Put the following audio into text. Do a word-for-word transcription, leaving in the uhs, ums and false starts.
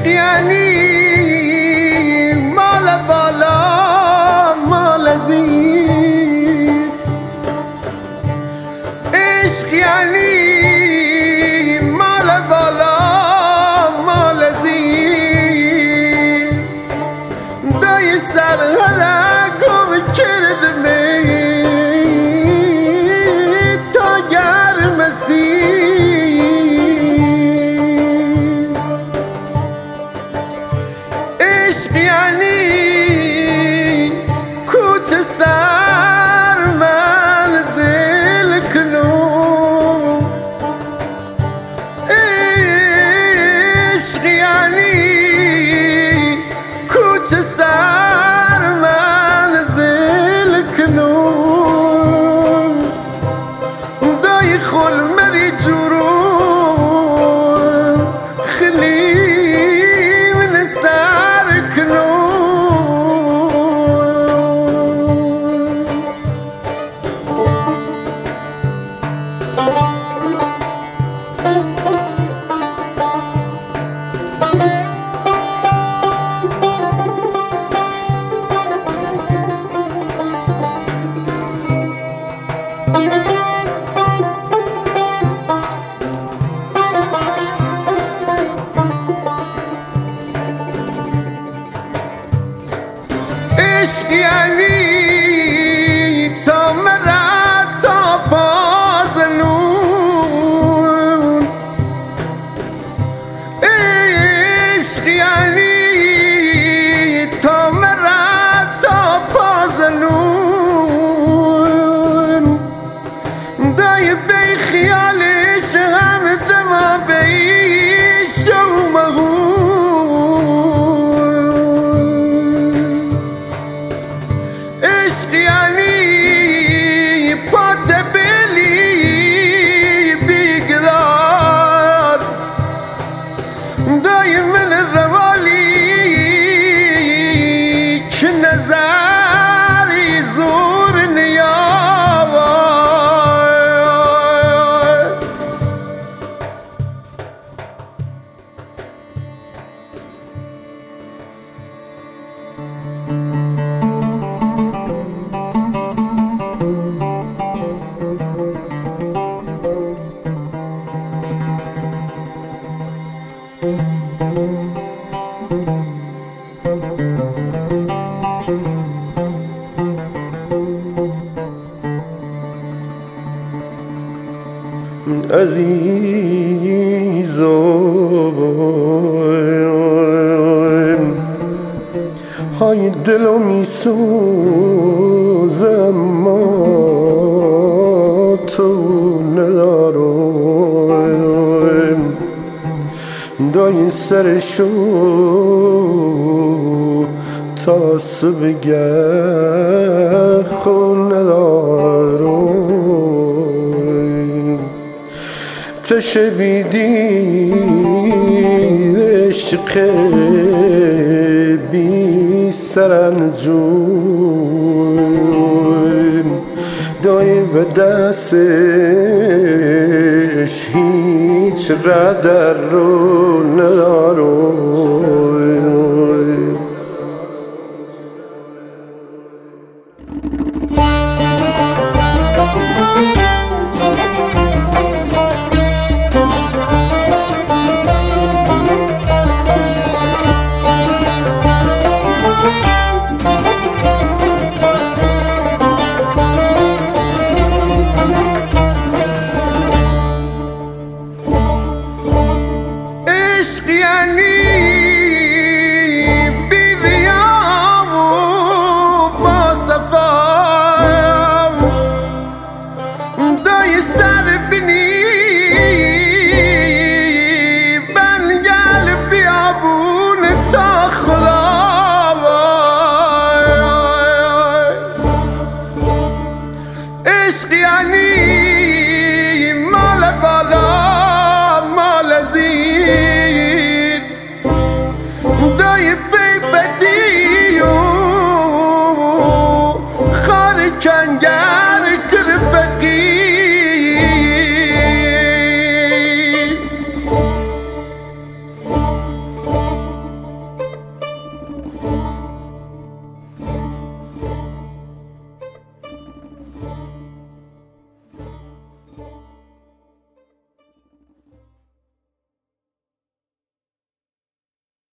عشق یعنی مال بالا مال زیر، عشق یعنی مال بالا مال زیر. دای سر هلا گم کردمی تا گرمسی، عشق یعنی کوچ سر منزل کنو، عشق یعنی کوچ سر منزل کنو. دای خل مری جورو خلی من سر کنو. عشق یعنی تا مرد تا پازنون، عشق یعنی تا مرد تا پازنون. دای بی خیالش هم دما بی شو مهون، عشق یعنی پات بلی بیگدار. دای من روالی که نظری زور نیاور. عزیزم های دلو می سوزم ما تو ندارم. دای سرشو تا سبگه خون ندارم. تشبیدی عشق بی سرانجام. دای و دستش هیچ ردر رو ندارم.